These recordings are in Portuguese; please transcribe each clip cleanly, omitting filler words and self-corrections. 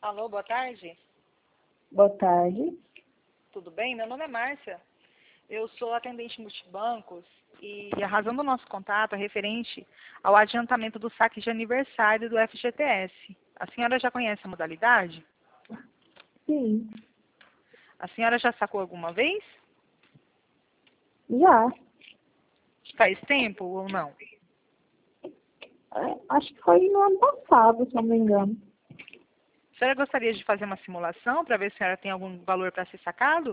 Alô, boa tarde. Boa tarde. Tudo bem? Meu nome é Márcia. Eu sou atendente multibancos e a razão do nosso contato é referente ao adiantamento do saque de aniversário do FGTS. A senhora já conhece a modalidade? Sim, A senhora já sacou alguma vez? já. Faz tempo ou não? Acho que foi no ano passado, se não me engano. A senhora gostaria de fazer uma simulação para ver se a senhora tem algum valor para ser sacado?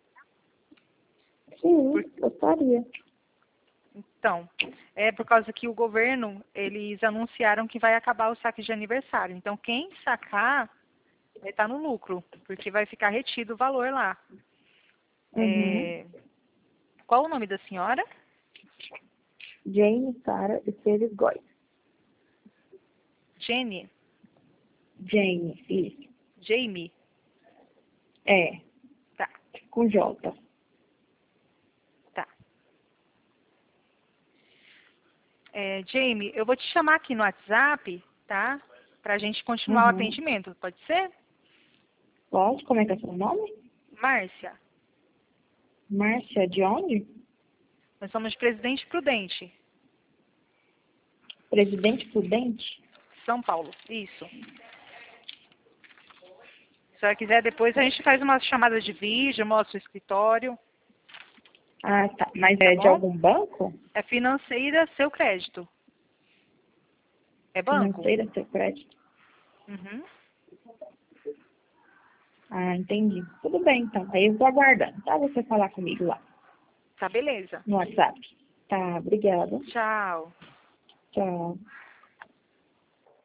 Sim, gostaria. Então, é por causa que o governo, eles anunciaram que vai acabar o saque de aniversário. Então, quem sacar vai estar no lucro, porque vai ficar retido o valor lá. Uhum. Qual o nome da senhora? Jane, Sara e Ceres Góes. Jenny? Jane, isso. Jamie? É, Tá, com J. tá. Jamie, eu vou te chamar aqui no WhatsApp, tá? Pra gente continuar o Uhum. atendimento, pode ser? Pode? Como é que é seu nome? Márcia, Márcia, de onde? nós somos de Presidente Prudente, Presidente Prudente? São Paulo. Isso. Se a senhora quiser, depois a gente faz uma chamada de vídeo, mostra o escritório, Ah, tá. Mas tá é de bom? algum banco? É financeira, seu crédito. É banco? Financeira, seu crédito? Uhum. Ah, entendi. Tudo bem, então. Aí eu vou aguardando, tá? Você falar comigo lá Tá, beleza. no WhatsApp. Tá, obrigada. Tchau. Tchau.